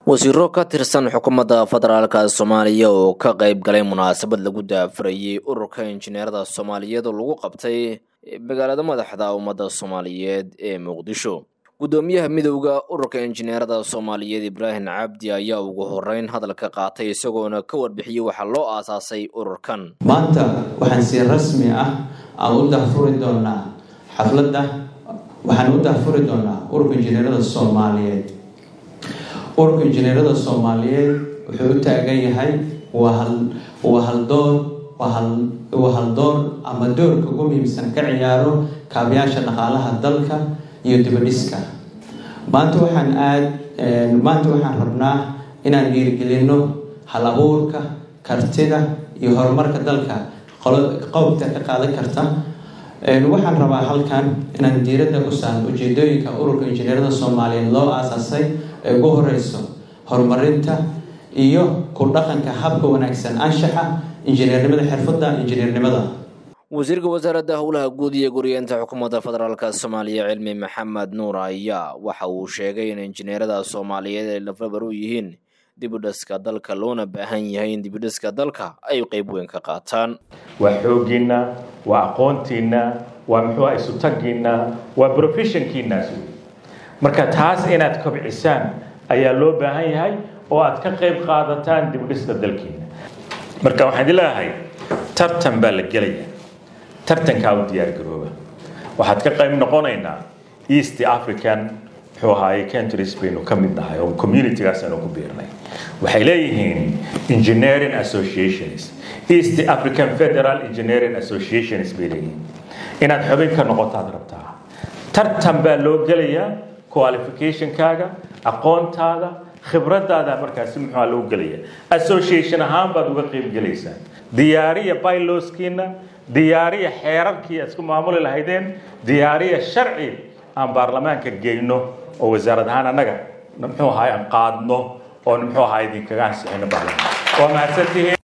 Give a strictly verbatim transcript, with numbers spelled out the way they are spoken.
wasiiro ka tirsan xukuumadda federaalka Soomaaliya oo ka qayb galay munaasabad lagu daafurayay ururka injineerada Soomaaliyeed oo lagu qabtay magaalada madaxda ummadda Soomaaliyeed ee Muqdisho. gudoomiyaha midowga ururka injineerada Soomaaliyeed Ibrahim Cabdi ayaa ugu horeyn hadalka qaatay isagoona ka warbixiyay waxa loo aasaasay ururkan. maanta waxaan si rasmi ah aan u daafuri doonaa xafladda waxaan u daafuri doonaa ururka injineerada Soomaaliyeed. ururka injineerada Soomaaliyeed wuxuu u taagan yahay waa hal waa hal door waa hal waa hal door ama doorka ugu muhiimsan ka ciyaaro kaabayaasha dhaqaalaha dalka iyo dibadhiska. maanta waxaan aad maanta waxaan rabnaa inaan dhiirigelino hal abuurka, kartida iyo horumarka dalka qowbta ka qaadan karta. waxaan rabaa halkan inaan diiradda ku saaro ujeedooyinka ururka injineerada Soomaaliyeed loo aasaasay ee ugu horeyso horumarinta iyo ku dhaqanka habka wanaagsan anshaxa injineernimada xirfadda injineernimada. wasiirka wasaaradda howlaha guud iyo guryeynta xukuumadda federaalka Soomaaliya Cilmi Maxamed Nuur ayaa waxa uu sheegay in injineerada Soomaaliyeed ay lafdhabar u yihiin dib u dhiska dalka loona baahan yahay in dib u dhiska dalka ay qayb weyn ka qaataan. waa xoogiina waa aqoontiina waa muxuu isu tagiina waa professionkiina. marka taas inaad kobcisaan ayaa loo baahan yahay oo aad ka qayb qaadataan dib u dhiska dalkiina. marka waxaan ilaahay tartan baa la gelaya tartanka u diyaar garooba waxaad ka qayb noqonaynaa East African muxuu ahaay countries baynu ka mid nahay oo communitygaas aanu ku biirnay. waxay leeyihiin engineering associations, East African Federal Engineering Associations bay leeyihiin. inaad xubin ka noqotaad rabtaa tartan baa loo gelayaa qualification-kaaga aqoontaada khibradaada markaas muxuu loo gelayaa association ahaan baad uga qayb galaysaa. diyaariya bylaws-kiina diyaariya xeerarkii aad isku maamuli lahaydeen diyaariya sharci aan baarlamaanka geyno oo wasaarad ahaan annaga muxuu ahaay aan qaadno oo muxuu ahaay idinkaga ansixino baarlamaanka. waa mahadsantihiin.